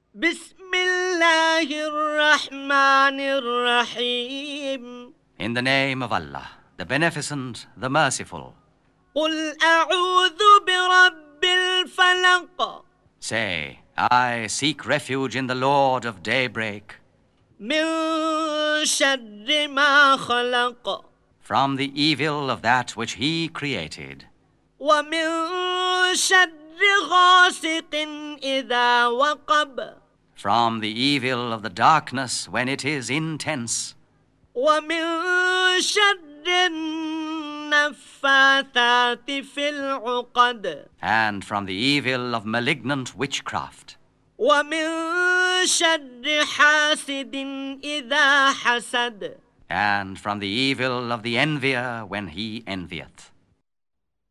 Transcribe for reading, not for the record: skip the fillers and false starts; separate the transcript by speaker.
Speaker 1: بسم الله الرحمن الرحيم.
Speaker 2: In the name of Allah, the Beneficent, the Merciful.
Speaker 1: قل أعوذ برب الفلق.
Speaker 2: Say, I seek refuge in the Lord of daybreak,
Speaker 1: من شر ما خلق.
Speaker 2: from the evil of that which He created,
Speaker 1: ومن شر غاسق إذا وقب.
Speaker 2: from the evil of the darkness when it is intense,
Speaker 1: ومن شر النفاثات في العقد.
Speaker 2: and from the evil of malignant witchcraft,
Speaker 1: ومن شر حاسد إذا حسد.
Speaker 2: and from the evil of the envier when he envieth.